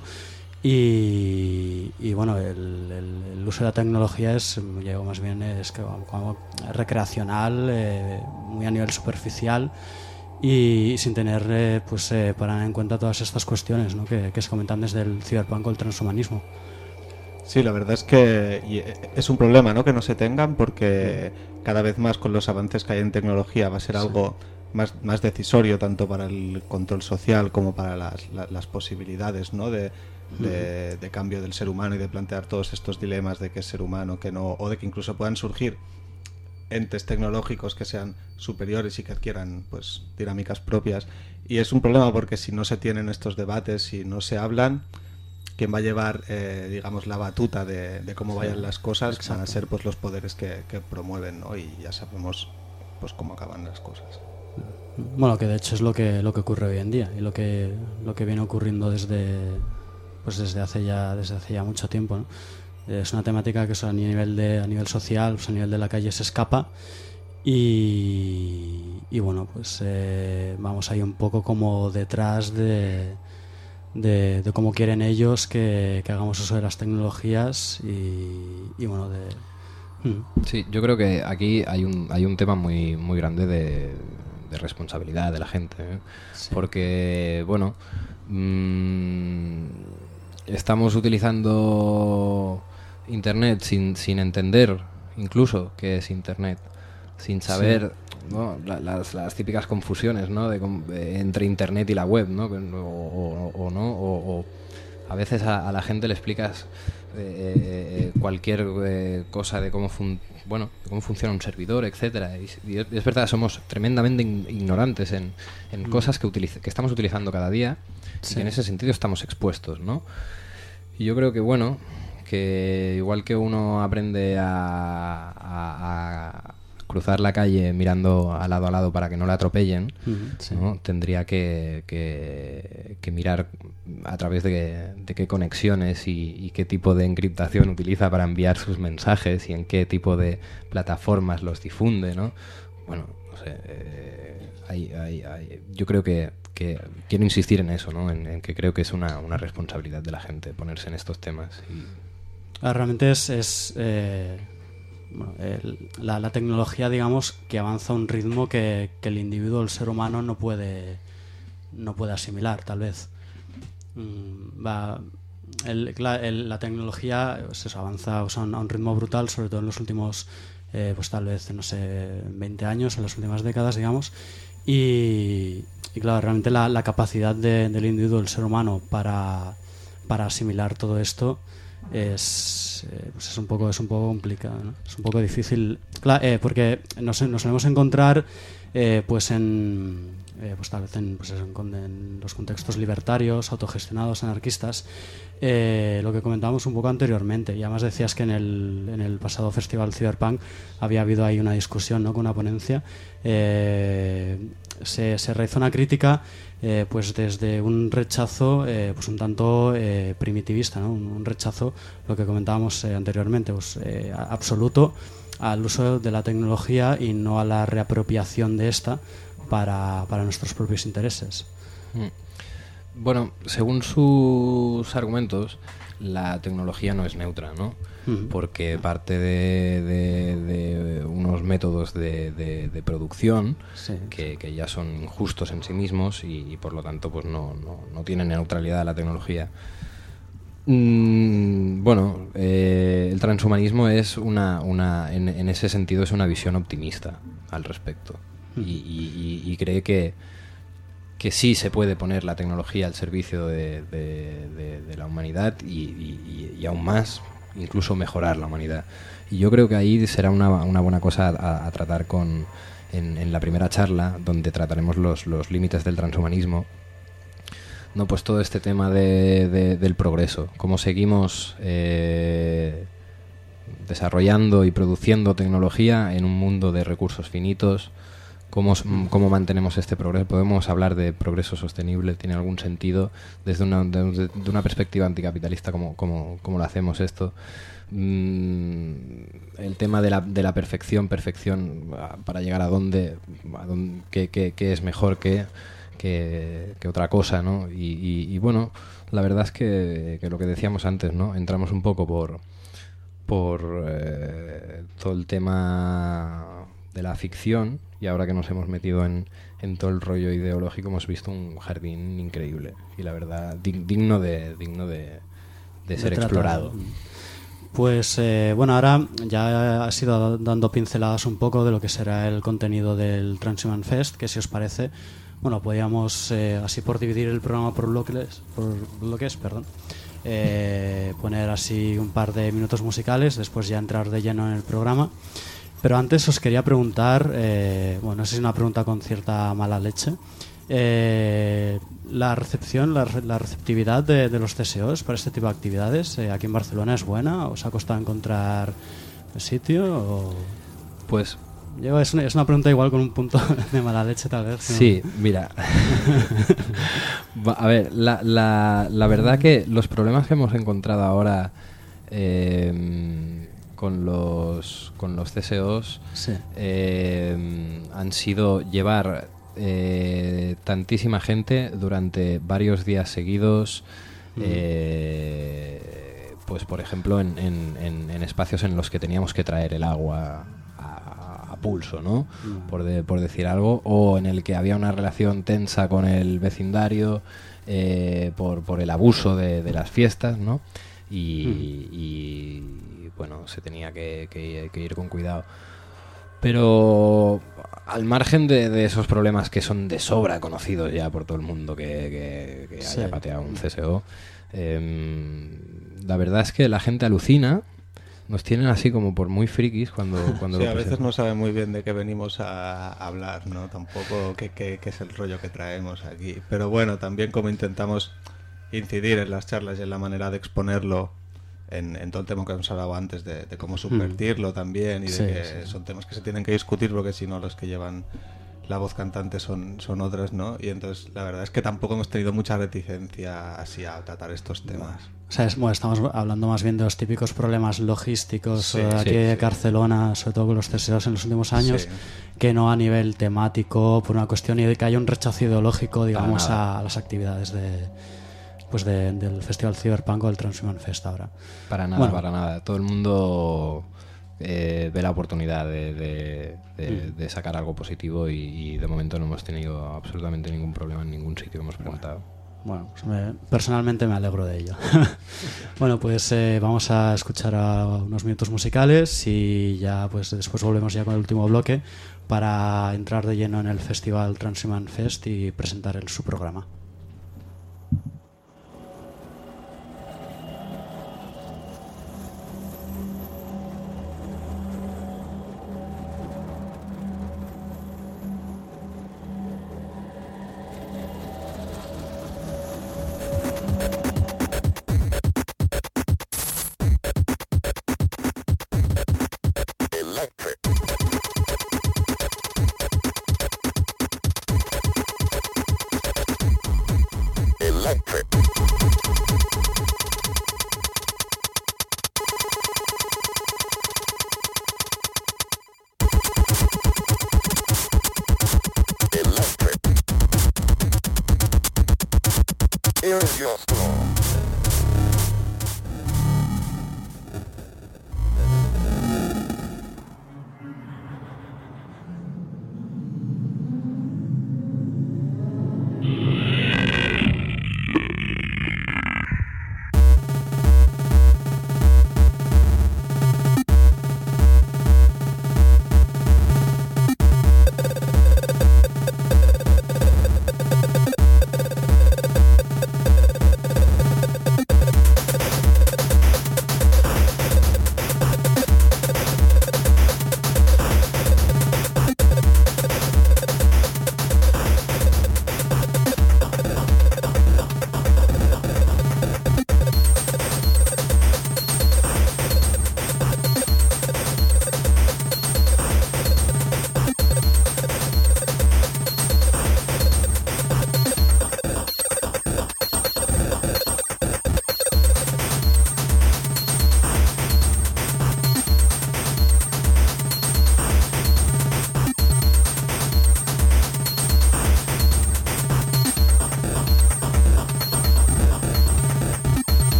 S1: Y, y bueno, el, el, el uso de la tecnología es, llego más bien, es que, como, recreacional, eh, muy a nivel superficial y, y sin tener eh, pues eh, para en cuenta todas estas cuestiones, ¿no? que, que se comentan desde el ciberpunk o el transhumanismo.
S2: Sí, la verdad es que es un problema, ¿no? Que no se tengan, porque cada vez más con los avances que hay en tecnología va a ser sí. algo más, más decisorio tanto para el control social como para las, las, las posibilidades, ¿no? de De, de cambio del ser humano y de plantear todos estos dilemas de qué es ser humano, qué no, o de que incluso puedan surgir entes tecnológicos que sean superiores y que adquieran pues dinámicas propias. Y es un problema porque si no se tienen estos debates, si no se hablan, quien va a llevar eh, digamos la batuta de, de cómo vayan sí, las cosas exacto. van a ser pues los poderes que, que promueven, ¿no? Y ya sabemos pues cómo acaban las cosas.
S1: Bueno, que de hecho es lo que lo que ocurre hoy en día y lo que lo que viene ocurriendo desde pues desde hace ya desde hace ya mucho tiempo, ¿no? Es una temática que eso a nivel de a nivel social, pues a nivel de la calle se escapa y, y bueno, pues eh, vamos ahí un poco como detrás de de, de cómo quieren ellos que, que hagamos uso de las tecnologías y, y bueno, de
S4: sí, yo creo que aquí hay un hay un tema muy muy grande de, de responsabilidad de la gente, ¿eh? Sí. Porque bueno, mmm, estamos utilizando Internet sin, sin entender incluso qué es Internet, sin saber sí. ¿no? la, las, las típicas confusiones, ¿no? de, de, entre Internet y la web, ¿no? o, o, o no o, o a veces a, a la gente le explicas eh, cualquier eh, cosa de cómo fun, bueno de cómo funciona un servidor, etcétera, y, y es verdad, somos tremendamente in, ignorantes en, en mm. cosas que, utiliza, que estamos utilizando cada día. Sí. Y en ese sentido estamos expuestos, ¿no? Y yo creo que, bueno, que igual que uno aprende a, a, a cruzar la calle mirando a lado a lado para que no le atropellen,
S1: Uh-huh, sí.
S4: ¿no? Tendría que, que, que mirar a través de, de qué conexiones y, y qué tipo de encriptación utiliza para enviar sus mensajes y en qué tipo de plataformas los difunde, ¿no? Bueno, no sé, eh, hay, hay, hay, yo creo que, que quiero insistir en eso, ¿no? En, en que creo que es una, una responsabilidad de la gente ponerse en estos temas. Y...
S1: Ah, realmente es, es eh, bueno, el, la, la tecnología, digamos, que avanza a un ritmo que, que el individuo, el ser humano, no puede, no puede asimilar, tal vez. Mm, va, el, la, el, la tecnología pues eso, avanza o sea, a un ritmo brutal, sobre todo en los últimos, eh, pues tal vez, no sé, veinte años, en las últimas décadas, digamos. Y, y claro, realmente la, la capacidad de, del individuo, del ser humano, para, para asimilar todo esto es, eh, pues es un poco es un poco complicado, ¿no? Es un poco difícil, claro, eh, porque nos, nos solemos encontrar eh, pues en eh, pues tal vez en, pues eso, en, en los contextos libertarios, autogestionados, anarquistas, eh, lo que comentábamos un poco anteriormente. Y además decías que en el, en el pasado festival Cyberpunk había habido ahí una discusión, ¿no? Con una ponencia. Eh, se, se realizó una crítica eh, pues desde un rechazo eh, pues un tanto eh, primitivista, ¿no? un, un rechazo, lo que comentábamos eh, anteriormente, pues, eh, absoluto al uso de la tecnología y no a la reapropiación de esta para, para nuestros propios intereses.
S4: Bueno, según sus argumentos, la tecnología no es neutra, ¿no? Uh-huh. Porque parte de, de, de unos métodos de, de, de producción sí. que, que ya son injustos en sí mismos y, y por lo tanto pues no, no, no tienen neutralidad la tecnología. Mm, bueno, eh, el transhumanismo es una, una en, en ese sentido es una visión optimista al respecto. Uh-huh. y, y, y cree que que sí se puede poner la tecnología al servicio de, de, de, de la humanidad y, y, y aún más, incluso mejorar la humanidad. Y yo creo que ahí será una, una buena cosa a, a tratar con en, en la primera charla, donde trataremos los, los límites del transhumanismo. No, pues todo este tema de, de, del progreso, cómo seguimos eh, desarrollando y produciendo tecnología en un mundo de recursos finitos. ¿Cómo, ¿Cómo mantenemos este progreso? ¿Podemos hablar de progreso sostenible? ¿Tiene algún sentido desde una, de, de una perspectiva anticapitalista? ¿Cómo, cómo, cómo lo hacemos esto? Mm, el tema de la, de la perfección, perfección, para llegar a dónde, a dónde qué, qué, qué es mejor que, que, que otra cosa, ¿no? Y, y, y bueno, la verdad es que, que lo que decíamos antes, ¿no? Entramos un poco por, por eh, todo el tema de la ficción. Y ahora que nos hemos metido en, en todo el rollo ideológico, hemos visto un jardín increíble. Y la verdad, dig, digno de digno de, de ser explorado.
S1: Pues eh, bueno, ahora ya has ido dando pinceladas un poco de lo que será el contenido del Transhuman Fest, que si os parece, bueno, podríamos, eh, así por dividir el programa por bloques, por bloques, perdón, eh, poner así un par de minutos musicales, después ya entrar de lleno en el programa. Pero antes os quería preguntar, eh, bueno, no sé si es una pregunta con cierta mala leche, eh, la recepción, la, la receptividad de, de los C S Os para este tipo de actividades, eh, aquí en Barcelona es buena, ¿os ha costado encontrar el sitio? O...
S4: Pues...
S1: Yo, es, una, es una pregunta igual con un punto de mala leche tal vez.
S4: Sí, ¿no? Mira, a ver, la, la, la verdad que los problemas que hemos encontrado ahora... Eh, con los con los C S Os sí. eh, han sido llevar eh, tantísima gente durante varios días seguidos, mm. eh, pues por ejemplo en, en, en, en espacios en los que teníamos que traer el agua a, a pulso, ¿no? Mm. Por, de, por decir algo, o en el que había una relación tensa con el vecindario eh, por, por el abuso de, de las fiestas, ¿no? Y, mm. y bueno, se tenía que, que, que ir con cuidado. Pero al margen de, de esos problemas que son de sobra conocidos ya por todo el mundo que, que, que sí. haya pateado un C S O, eh, la verdad es que la gente alucina. Nos tienen así como por muy frikis cuando... cuando
S2: sí, a veces no saben muy bien de qué venimos a hablar, ¿no? Tampoco qué, qué, qué es el rollo que traemos aquí. Pero bueno, también como intentamos incidir en las charlas y en la manera de exponerlo, en, en todo el tema que hemos hablado antes de, de cómo subvertirlo mm. también y de
S1: sí,
S2: que
S1: sí.
S2: son temas que se tienen que discutir porque si no los que llevan la voz cantante son, son otras, ¿no? Y entonces la verdad es que tampoco hemos tenido mucha reticencia así a tratar estos temas.
S1: O sea, es, bueno, estamos hablando más bien de los típicos problemas logísticos sí, aquí sí, de sí. Barcelona, sobre todo con los ceseos en los últimos años, sí. que no a nivel temático, por una cuestión y de que hay un rechazo ideológico, digamos, a, a las actividades de... pues de, del Festival Cyberpunk o del Transhuman Fest ahora.
S4: Para nada, bueno, para nada. Todo el mundo eh, ve la oportunidad de, de, de, mm. de sacar algo positivo y, y de momento no hemos tenido absolutamente ningún problema en ningún sitio que hemos preguntado.
S1: Bueno, pues me, personalmente me alegro de ello. Bueno, pues eh, vamos a escuchar a unos minutos musicales y ya pues después volvemos ya con el último bloque para entrar de lleno en el Festival Transhuman Fest y presentar el, su programa.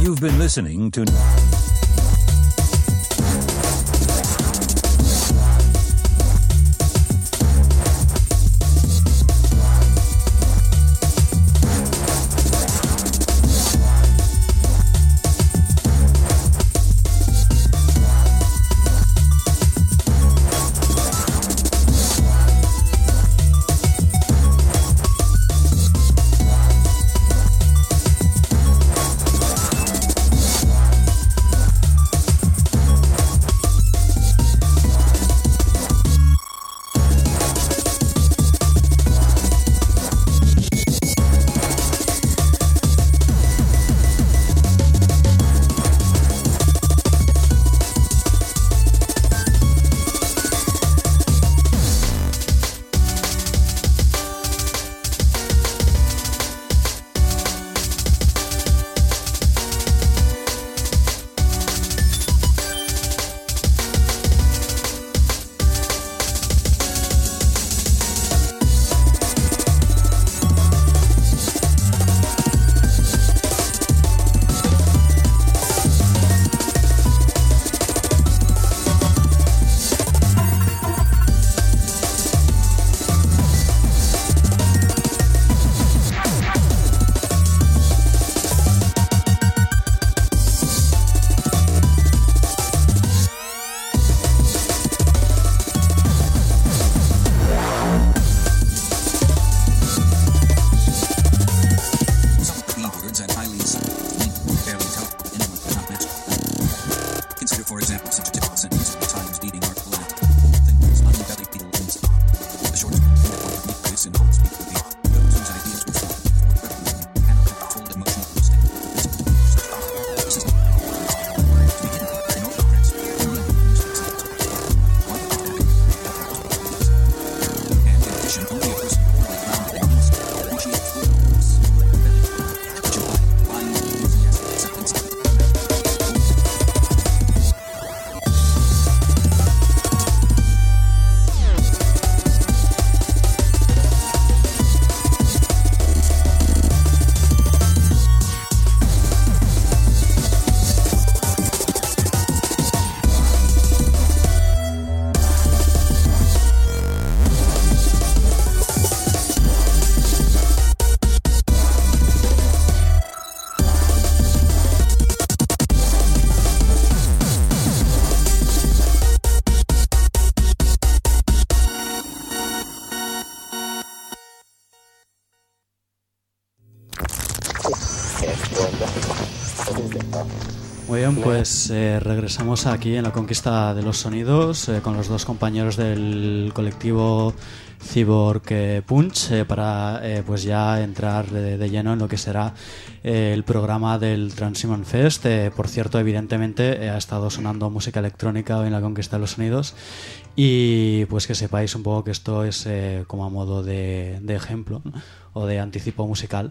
S5: You've been listening to...
S1: Muy bien, pues eh, regresamos aquí en la conquista de los sonidos eh, con los dos compañeros del colectivo Cyborg eh, Punch eh, para eh, pues ya entrar de, de lleno en lo que será eh, el programa del Transhumance Fest. Eh, por cierto, evidentemente eh, ha estado sonando música electrónica hoy en la conquista de los sonidos y pues que sepáis un poco que esto es eh, como a modo de, de ejemplo, ¿no? O de anticipo musical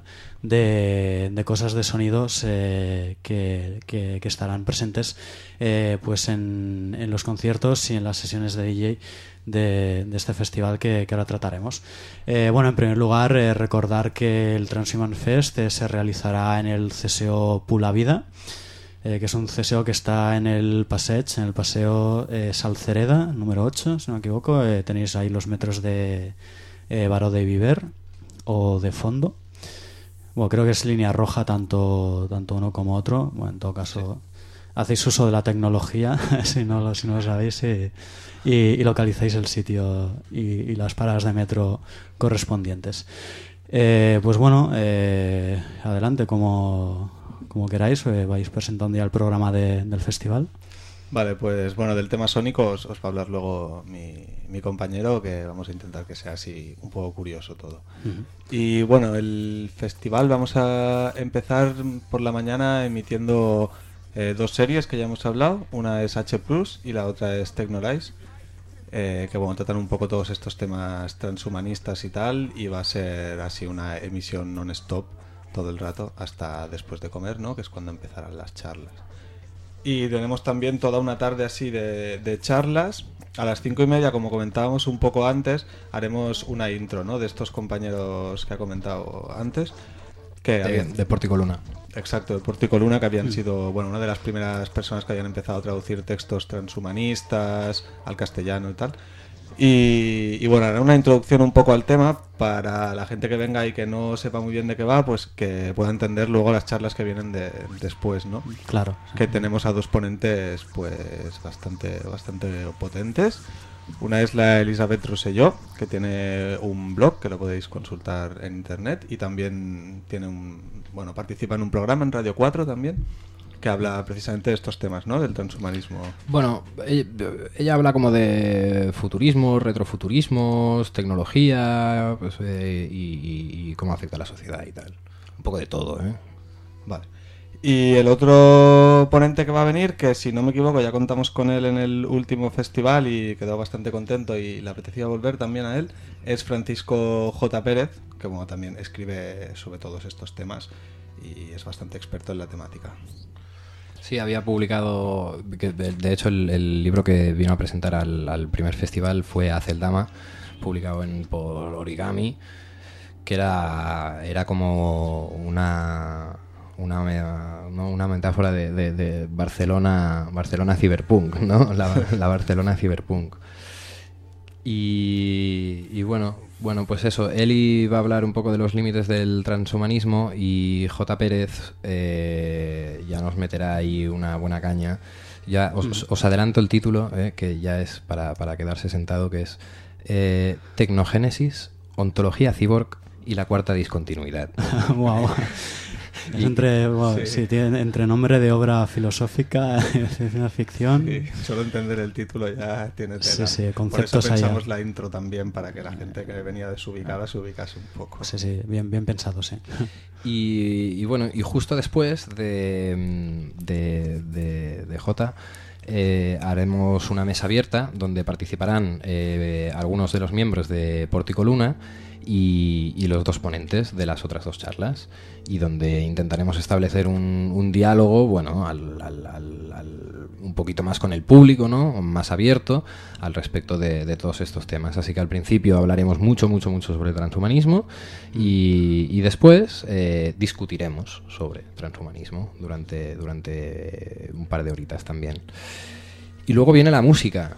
S1: de, de cosas de sonidos eh, que, que, que estarán presentes eh, pues en, en los conciertos y en las sesiones de D J de, de este festival que, que ahora trataremos. Eh, bueno, en primer lugar, eh, recordar que el Transhumance Fest eh, se realizará en el C S O Pula Vida, eh, que es un C S O que está en el Passeig, en el Paseo eh, Salcereda, número ocho, si no me equivoco. Eh, tenéis ahí los metros de eh, Baró de Viver o de Fondo. Bueno, creo que es línea roja tanto, tanto uno como otro. Bueno, en todo caso, sí. Hacéis uso de la tecnología, si no lo, si no lo sabéis, y, y, y localizáis el sitio y, y las paradas de metro correspondientes. Eh, pues bueno, eh, adelante, como, como queráis, eh, vais presentando ya el programa de, del festival.
S2: Vale, pues bueno, del tema sónico os, os va a hablar luego mi, mi compañero, que vamos a intentar que sea así un poco curioso todo. Uh-huh. Y bueno, el festival vamos a empezar por la mañana emitiendo eh, dos series que ya hemos hablado. Una es H plus y la otra es Technolize, eh, que bueno, tratan un poco todos estos temas transhumanistas y tal, y va a ser así una emisión non-stop todo el rato hasta después de comer, ¿no? Que es cuando empezarán las charlas. Y tenemos también toda una tarde así de, de charlas. A las cinco y media, como comentábamos un poco antes, haremos una intro, ¿no? De estos compañeros que ha comentado antes. Que
S4: de,
S2: había...
S4: de Pórtico Luna.
S2: Exacto, de Pórtico Luna, que habían sido, bueno, una de las primeras personas que habían empezado a traducir textos transhumanistas al castellano y tal. Y, y bueno, era una introducción un poco al tema para la gente que venga y que no sepa muy bien de qué va, pues que pueda entender luego las charlas que vienen de, después, ¿no?
S1: Claro.
S2: Que tenemos a dos ponentes pues bastante, bastante potentes. Una es la Elisabeth Rosselló, que tiene un blog que lo podéis consultar en internet, y también tiene un, bueno, participa en un programa en Radio cuatro también, que habla precisamente de estos temas, ¿no? Del transhumanismo.
S4: Bueno, ella, ella habla como de futurismo, retrofuturismos, tecnología, pues, eh, y, y, y cómo afecta a la sociedad y tal. Un poco de todo, ¿eh?
S2: Vale. Y el otro ponente que va a venir, que si no me equivoco ya contamos con él en el último festival y quedó bastante contento y le apetecía volver también a él, es Francisco J. Pérez, que bueno, también escribe sobre todos estos temas y es bastante experto en la temática.
S4: Sí, había publicado, que de, de hecho el, el libro que vino a presentar al, al primer festival fue Aceldama, publicado en, por Origami, que era, era como una... Una, una metáfora de, de, de Barcelona Barcelona Cyberpunk, ¿no? La, la Barcelona Cyberpunk. Y, y bueno, bueno, pues eso, él iba a hablar un poco de los límites del transhumanismo y J. Pérez eh, ya nos meterá ahí una buena caña. Ya os, os adelanto el título, eh, que ya es para, para quedarse sentado, que es eh, Tecnogénesis, Ontología Cyborg y la Cuarta Discontinuidad.
S1: Wow. Es entre, wow, sí. Sí, tiene, entre nombre de obra filosófica y ciencia ficción.
S2: Sí, solo entender el título ya tiene tela.
S1: Sí, sí,
S2: Por eso
S1: conceptos
S2: pensamos
S1: allá.
S2: la intro también, para que la gente que venía desubicada se ubicase un poco.
S1: Sí, sí, bien, bien pensado, sí.
S4: Y, y bueno, y justo después de, de, de, de J, eh, haremos una mesa abierta donde participarán eh, algunos de los miembros de Pórtico Luna y, y los dos ponentes de las otras dos charlas, y donde intentaremos establecer un, un diálogo, bueno, al, al, al, al, un poquito más con el público, ¿no? Más abierto al respecto de, de todos estos temas. Así que al principio hablaremos mucho, mucho, mucho sobre transhumanismo y, y después eh, discutiremos sobre transhumanismo durante, durante un par de horitas también. Y luego viene la música.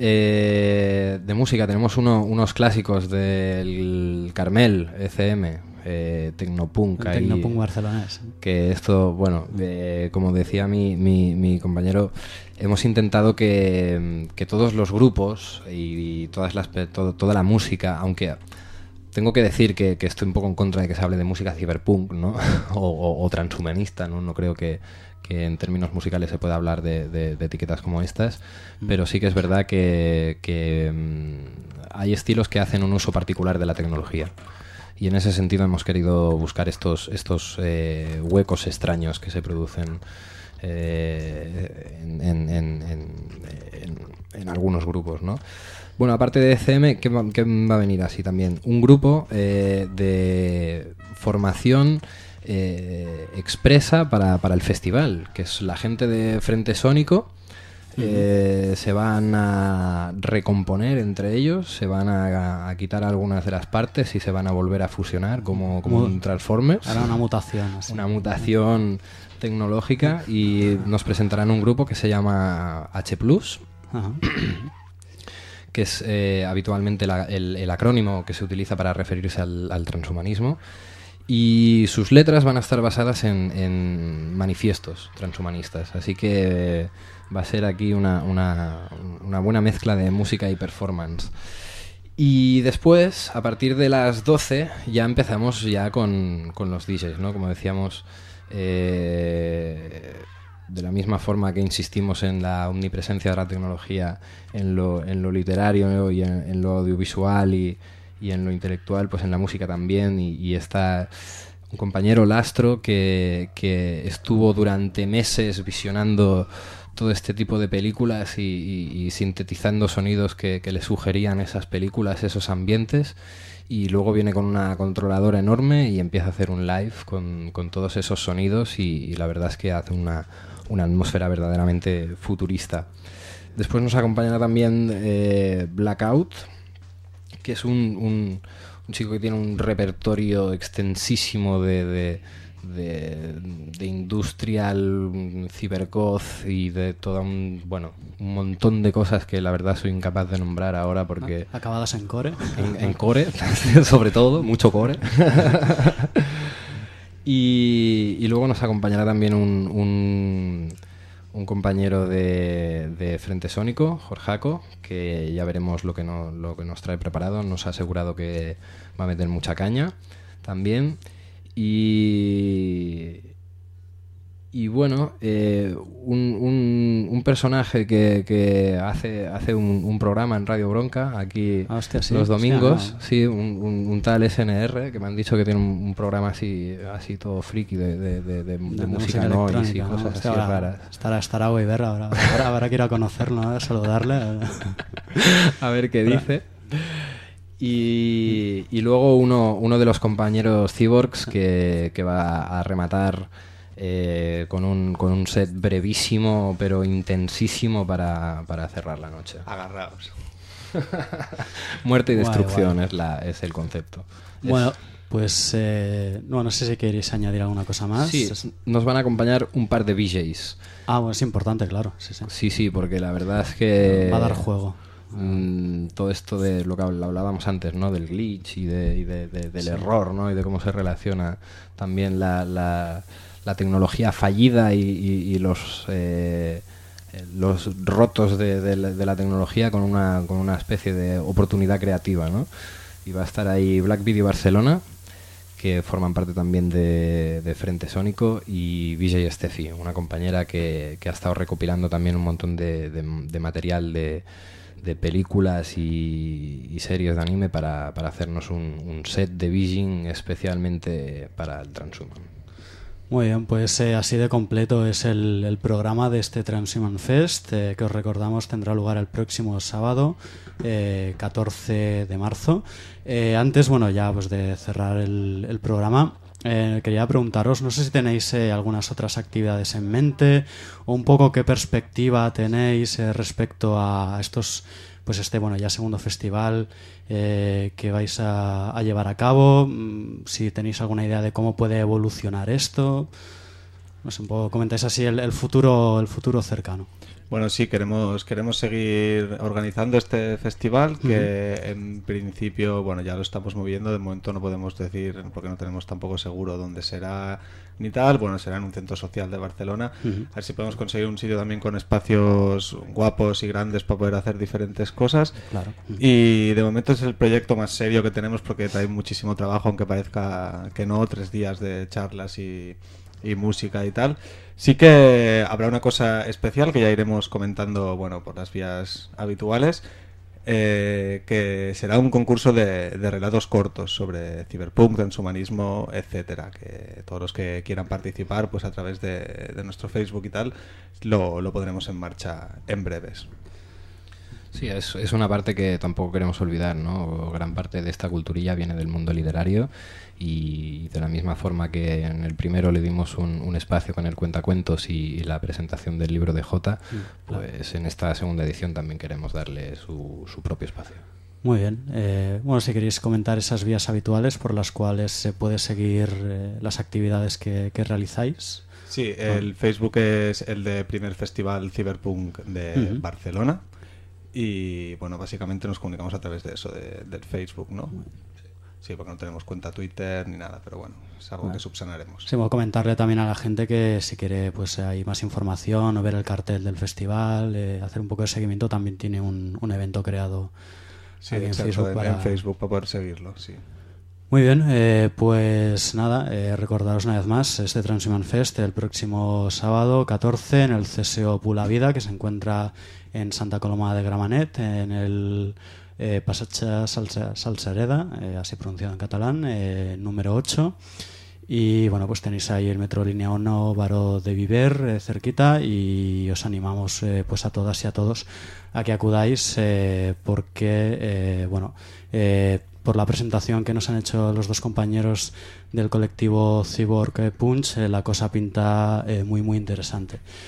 S4: Eh, de música tenemos uno, unos clásicos del Carmel E C M, eh, Tecnopunk,
S1: ahí, Tecnopunk barcelonés,
S4: que esto, bueno, eh, como decía mi, mi, mi compañero, hemos intentado que, que todos los grupos y, y todas las, todo, toda la música, aunque tengo que decir que, que estoy un poco en contra de que se hable de música cyberpunk, ¿no? o, o, o transhumanista, ¿no? No creo que, que en términos musicales se pueda hablar de, de, de etiquetas como estas, mm. pero sí que es verdad que, que mmm, hay estilos que hacen un uso particular de la tecnología. Y en ese sentido hemos querido buscar estos, estos eh, huecos extraños que se producen eh, en, en, en, en, en, en algunos grupos, ¿no? Bueno, aparte de E C M, ¿qué va, qué va a venir así también? Un grupo eh, de formación eh, expresa para, para el festival, que es la gente de Frente Sónico. Eh, se van a recomponer entre ellos, se van a, a quitar algunas de las partes y se van a volver a fusionar como, como un Transformers.
S1: Era una mutación. Así.
S4: Una mutación tecnológica, y nos presentarán un grupo que se llama H plus, Ajá. que es eh, habitualmente la, el, el acrónimo que se utiliza para referirse al, al transhumanismo. Y sus letras van a estar basadas en, en manifiestos transhumanistas. Así que va a ser aquí una, una, una buena mezcla de música y performance. Y después, a partir de las doce, ya empezamos ya con, con los D Js, ¿no? Como decíamos, eh, de la misma forma que insistimos en la omnipresencia de la tecnología en lo, en lo literario, ¿no? Y en, en lo audiovisual y... y en lo intelectual, pues en la música también, y, y está un compañero Lastro que, que estuvo durante meses visionando todo este tipo de películas y, y, y sintetizando sonidos que, que le sugerían esas películas, esos ambientes, y luego viene con una controladora enorme y empieza a hacer un live con, con todos esos sonidos, y, y la verdad es que hace una, una atmósfera verdaderamente futurista. Después nos acompañará también eh, Blackout, que es un, un, un chico que tiene un repertorio extensísimo de, de, de, de industrial, cibergoth y de todo un, bueno, un montón de cosas que la verdad soy incapaz de nombrar ahora porque...
S1: Acabadas en core.
S4: En, en core, sobre todo, mucho core. y, y luego nos acompañará también un... un un compañero de, de Frente Sónico, Jorjaco, que ya veremos lo que, no, lo que nos trae preparado. Nos ha asegurado que va a meter mucha caña también. Y, y bueno, eh, un, un, un personaje que, que hace, hace un, un programa en Radio Bronca aquí
S1: ah, hostia, sí,
S4: los domingos,
S1: hostia, no.
S4: sí, un, un, un tal S N R, que me han dicho que tiene un, un programa así así todo friki de, de, de, de, de, de música noise y cosas
S1: ¿no?
S4: así
S1: hostia, ahora,
S4: raras.
S1: Estará, estará guay ver, ahora, ahora, ahora quiero conocerlo, ¿no? Saludarle.
S4: A ver qué dice. Y, y luego uno, uno de los compañeros cyborgs que, que va a rematar eh, con, un, con un set brevísimo pero intensísimo para, para cerrar la noche.
S2: Agarraos.
S4: Muerte y destrucción
S1: Guay, guay.
S4: Es, la, es el concepto.
S1: Bueno,
S4: Es,
S1: pues eh, no, no sé si queréis añadir alguna cosa más.
S4: sí,
S1: Es-
S4: nos van a acompañar un par de V Js.
S1: Ah, bueno, es importante, claro. Sí, sí.
S4: Sí, sí, porque la verdad es que...
S1: Va a dar juego.
S4: Mm, todo esto de lo que habl- hablábamos antes, ¿no? Del glitch y, de, y de- de- del
S1: Sí.
S4: error, ¿no? Y de cómo se relaciona también la, la, la tecnología fallida y, y- y los eh, eh, los rotos de, de la, de la tecnología con una, con una especie de oportunidad creativa, ¿no? Y va a estar ahí Black Video Barcelona, que forman parte también de, de Frente Sónico, y Vijay Steffi, una compañera que, que ha estado recopilando también un montón de, de, de material de, de películas y, y series de anime para, para hacernos un, un set de Beijing especialmente para el Transhuman.
S1: Muy bien, pues eh, así de completo es el, el programa de este Transhuman Fest, eh, que os recordamos tendrá lugar el próximo sábado, eh, catorce de marzo. Eh, antes, bueno, ya pues de cerrar el, el programa, eh, quería preguntaros, no sé si tenéis eh, algunas otras actividades en mente o un poco qué perspectiva tenéis eh, respecto a estos, pues este, bueno, ya segundo festival eh, que vais a, a llevar a cabo, mm, si tenéis alguna idea de cómo puede evolucionar esto, no sé, un poco comentáis así el, el futuro, el futuro cercano.
S2: Bueno, sí, queremos queremos seguir organizando este festival que uh-huh. en principio, bueno, ya lo estamos moviendo, de momento no podemos decir porque no tenemos tampoco seguro dónde será ni tal, bueno, será en un centro social de Barcelona, uh-huh. a ver si podemos conseguir un sitio también con espacios guapos y grandes para poder hacer diferentes cosas.
S1: Claro. Uh-huh.
S2: Y de momento es el proyecto más serio que tenemos porque trae muchísimo trabajo, aunque parezca que no, tres días de charlas y, y música y tal. Sí que habrá una cosa especial que ya iremos comentando, bueno, por las vías habituales, eh, que será un concurso de, de relatos cortos sobre ciberpunk, transhumanismo, etcétera. Que todos los que quieran participar, pues a través de, de nuestro Facebook y tal, lo, lo pondremos en marcha en breves.
S4: Sí, es, es una parte que tampoco queremos olvidar, ¿no? Gran parte de esta culturilla viene del mundo literario y de la misma forma que en el primero le dimos un, un espacio con el cuentacuentos y, y la presentación del libro de Jota, pues en esta segunda edición también queremos darle su, su propio espacio.
S1: Muy bien. Eh, bueno, si queréis comentar esas vías habituales por las cuales se puede seguir eh, las actividades que, que realizáis.
S2: Sí, el Facebook es el de Primer Festival Cyberpunk de uh-huh. Barcelona. Y bueno, básicamente nos comunicamos a través de eso, de, del Facebook, ¿no? Sí, porque no tenemos cuenta Twitter ni nada, pero bueno, es algo bueno. que subsanaremos.
S1: Sí, voy a comentarle también a la gente que si quiere pues hay más información o ver el cartel del festival, eh, hacer un poco de seguimiento, también tiene un, un evento creado
S2: sí,
S1: en,
S2: exacto,
S1: Facebook
S2: en,
S1: para...
S2: en Facebook para poder seguirlo, sí.
S1: Muy bien, eh, pues nada, eh, recordaros una vez más este Transhuman Fest el próximo sábado catorce en el C S O Pula Vida, que se encuentra en Santa Coloma de Gramenet, en el eh, Passatge Salsa, Salsareda, eh, así pronunciado en catalán, eh, número ocho. Y bueno, pues tenéis ahí el metro línea uno Baró de Viver eh, cerquita, y os animamos eh, pues a todas y a todos a que acudáis eh, porque eh, bueno eh, por la presentación que nos han hecho los dos compañeros del colectivo Cyborg Punch, eh, la cosa pinta eh, muy muy interesante.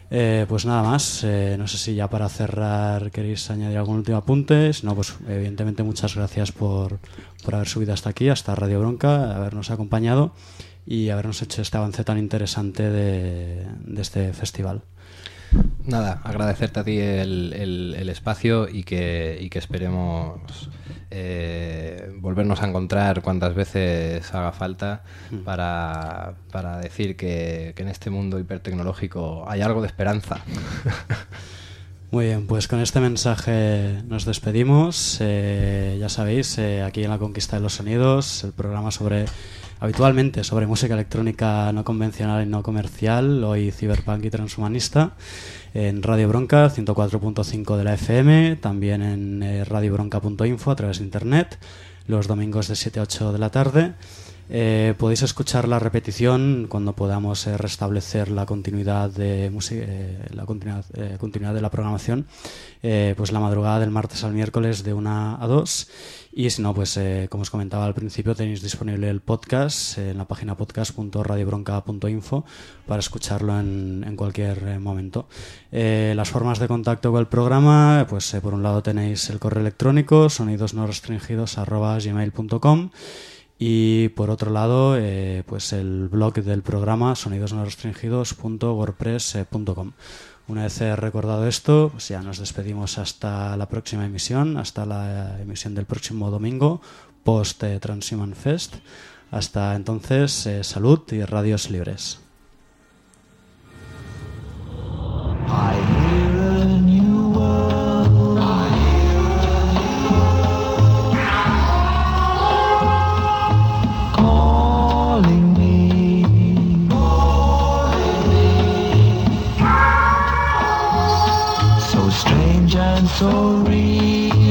S1: Eh, pues nada más, eh, no sé si ya para cerrar queréis añadir algún último apunte. Si no, pues evidentemente muchas gracias por, por haber subido hasta aquí, hasta Radio Bronca, habernos acompañado y habernos hecho este avance tan interesante de, de este festival.
S4: Nada, agradecerte a ti el, el, el espacio y que, y que esperemos eh, volvernos a encontrar cuantas veces haga falta mm. para, para decir que, que en este mundo hipertecnológico hay algo de esperanza.
S1: Muy bien, pues con este mensaje nos despedimos. Eh, ya sabéis, eh, aquí en La Conquista de los Sonidos, el programa sobre habitualmente sobre música electrónica no convencional y no comercial, hoy ciberpunk y transhumanista, en Radio Bronca ciento cuatro punto cinco de la F M, también en eh, radio bronca punto info a través de internet, los domingos de siete a ocho de la tarde. Eh, podéis escuchar la repetición cuando podamos eh, restablecer la continuidad de música, eh, la continuidad, eh, continuidad de la programación, eh, pues la madrugada del martes al miércoles de una a dos. Y si no, pues eh, como os comentaba al principio, tenéis disponible el podcast eh, en la página podcast punto radio bronca punto info para escucharlo en, en cualquier eh, momento. Eh, las formas de contacto con el programa, pues eh, por un lado tenéis el correo electrónico sonidos no restringidos arroba gmail punto com. Y por otro lado, eh, pues el blog del programa sonidos no restringidos punto wordpress punto com. Una vez recordado esto, pues ya nos despedimos hasta la próxima emisión, hasta la emisión del próximo domingo, post eh, Transhuman Fest. Hasta entonces, eh, salud y radios libres. I hear a new world. I calling me, calling me. So strange and so real.